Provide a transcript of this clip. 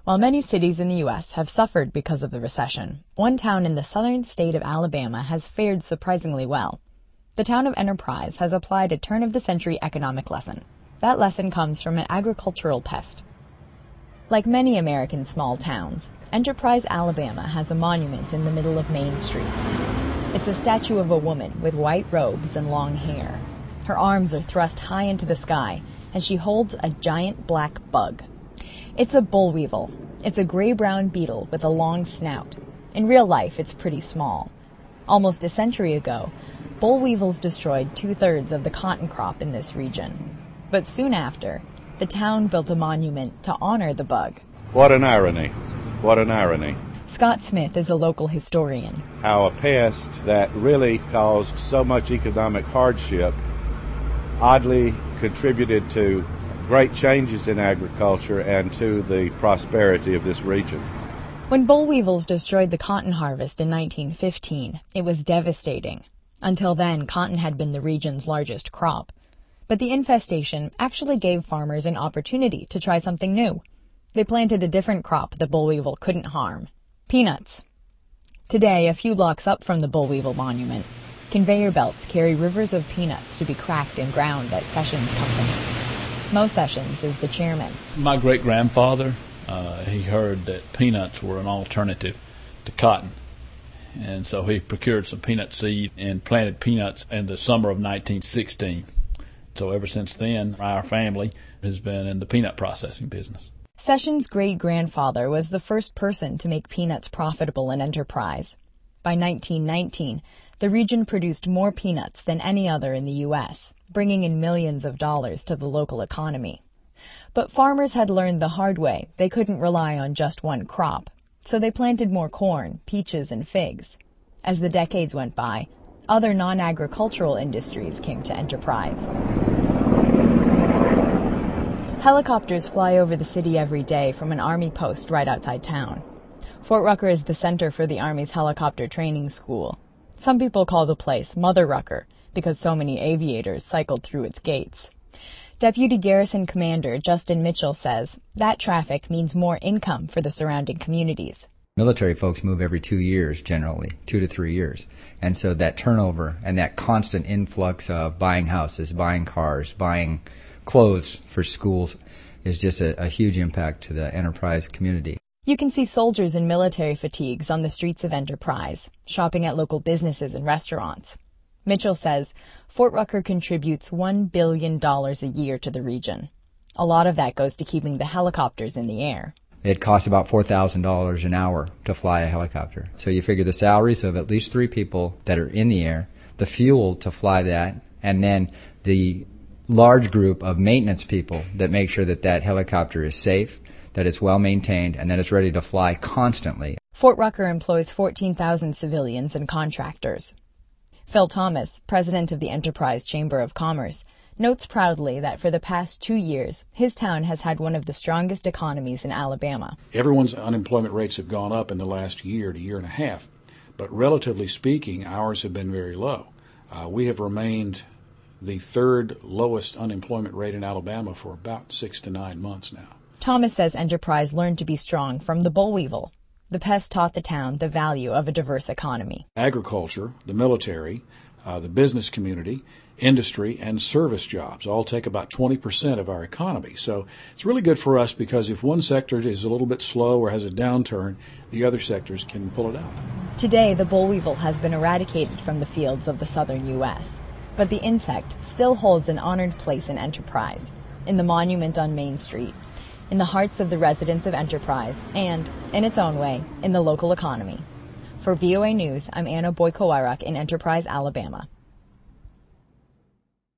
While many cities in the U.S. have suffered because of the recession, one town in the southern state of Alabama has fared surprisingly well. The town of Enterprise has applied a turn-of-the-century economic lesson. That lesson comes from an agricultural pest. Like many American small towns, Enterprise, Alabama has a monument in the middle of Main Street. It's a statue of a woman with white robes and long hair. Her arms are thrust high into the sky, and she holds a giant black bug. It's a boll weevil. It's a gray-brown beetle with a long snout. In real life, it's pretty small. Almost a century ago, boll weevils destroyed 2/3 of the cotton crop in this region. But soon after, the town built a monument to honor the bug. What an irony. What an irony. Scott Smith is a local historian. How a pest that really caused so much economic hardship oddly contributed to great changes in agriculture and to the prosperity of this region. When boll weevils destroyed the cotton harvest in 1915, it was devastating. Until then, cotton had been the region's largest crop. But the infestation actually gave farmers an opportunity to try something new. They planted a different crop the boll weevil couldn't harm: peanuts. Today, a few blocks up from the boll weevil monument, conveyor belts carry rivers of peanuts to be cracked and ground at Sessions Company. Mo Sessions is the chairman. My great-grandfather, he heard that peanuts were an alternative to cotton. And so he procured some peanut seed and planted peanuts in the summer of 1916. So ever since then, our family has been in the peanut processing business. Sessions' great-grandfather was the first person to make peanuts profitable in Enterprise. By 1919, the region produced more peanuts than any other in the U.S., bringing in millions of dollars to the local economy. But farmers had learned the hard way they couldn't rely on just one crop, so they planted more corn, peaches, and figs. As the decades went by, other non-agricultural industries came to Enterprise. Helicopters fly over the city every day from an Army post right outside town. Fort Rucker is the center for the Army's helicopter training school. Some people call the place Mother Rucker because so many aviators cycled through its gates. Deputy Garrison Commander Justin Mitchell says that traffic means more income for the surrounding communities. Military folks move every 2 years, generally, 2 to 3 years. And so that turnover and that constant influx of buying houses, buying cars, buying clothes for schools is just a huge impact to the Enterprise community. You can see soldiers in military fatigues on the streets of Enterprise, shopping at local businesses and restaurants. Mitchell says Fort Rucker contributes $1 billion a year to the region. A lot of that goes to keeping the helicopters in the air. It costs about $4,000 an hour to fly a helicopter. So you figure the salaries of at least 3 people that are in the air, the fuel to fly that, and then the large group of maintenance people that make sure that that helicopter is safe, that it's well maintained, and that it's ready to fly constantly. Fort Rucker employs 14,000 civilians and contractors. Phil Thomas, president of the Enterprise Chamber of Commerce, notes proudly that for the past 2 years, his town has had one of the strongest economies in Alabama. Everyone's unemployment rates have gone up in the last year to year and a half, but relatively speaking, ours have been very low. We have remained the 3rd lowest unemployment rate in Alabama for about 6 to 9 months now. Thomas says Enterprise learned to be strong from the boll weevil. The pest taught the town the value of a diverse economy. Agriculture, the military, the business community, industry, and service jobs all take about 20% of our economy. So it's really good for us because if one sector is a little bit slow or has a downturn, the other sectors can pull it out. Today, the boll weevil has been eradicated from the fields of the southern U.S., but the insect still holds an honored place in Enterprise, in the monument on Main Street, in the hearts of the residents of Enterprise, and, in its own way, in the local economy. For VOA News, I'm Anna Boyko-Irak in Enterprise, Alabama.